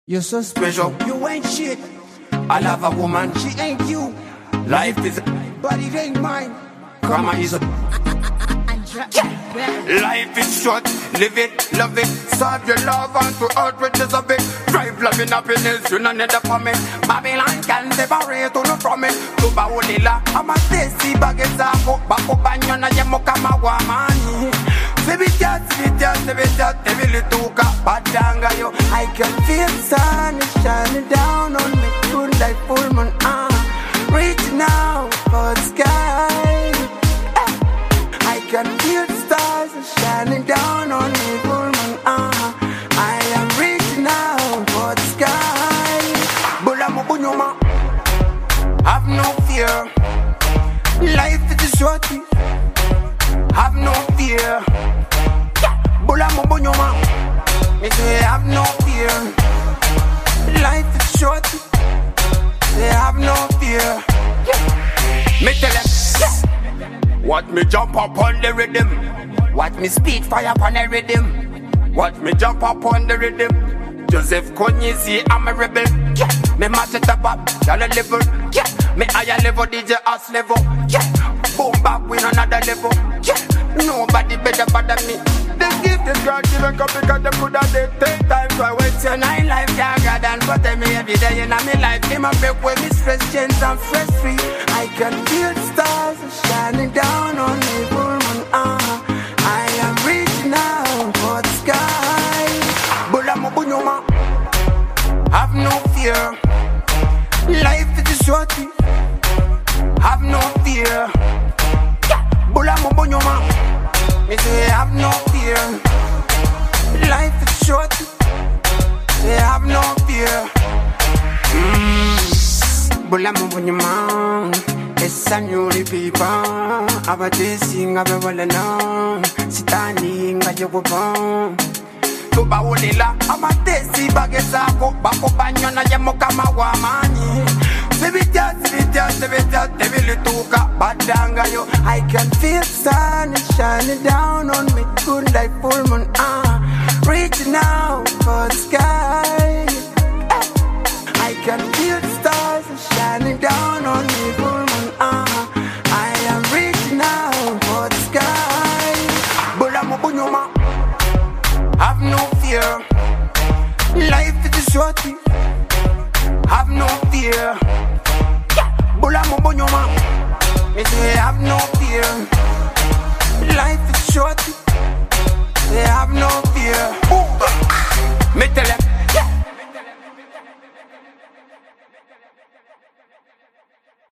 You're so special. You ain't shit. I love a woman. She ain't you. Life is But it ain't mine. karma is a life is short. Live it, love it. Serve your love and to earth with this a bit. Drive love in happiness. You no need to for me. Babylon can separate you from it. Tuba ulila. I'm a desi bageza. Back up and you na yemo kama wamani. I can feel the sun is shining down on me. Good like full moon. Reaching out for the sky. I can feel the stars are shining down on me. Full moon. I am reaching out for the sky. Bulamu bunyuma. Have no fear. Life is a shorty. Have no fear. Bulamu bunyuma. Me say have no fear. Life is short. They have no fear. Me tell them, what me jump up on the rhythm. What me speed fire upon the rhythm. What me jump up on the rhythm. Joseph Kony see I'm a rebel. Me match it up, y'all a level. Me higher level, DJ us level. Boom back with another level. Nobody better bother me. They give this girl even cup because they could have take time to waste your night life. Yeah, God and but me every day in my life. Him a break with me stress chains and fresh free. I can feel the stars are shining down on me. Full moon. I am reaching out for the sky. Bulamu bunyuma. Have no fear. Life is a shorty. Have no fear. Bulamu bunyuma. Me say have no fear. Life is short. They have no fear. Bulamu bunyuma. It's a new people. Abate sing abewale na. Sitani ngajogopa. Tuba ulila. Amatesi bageza ko bako banyo na yemo kama wamani. I can feel the sun is shining down on me. Good like full moon. Reaching out for the sky. I can feel the stars are shining down on me. Full moon. I am reaching out for the sky. Bulamu bunyuma. Have no fear. Life is a shorty. Have no fear. Bulamu bunyuma. Me say have no fear. Life is short. They have no fear. Me tell them,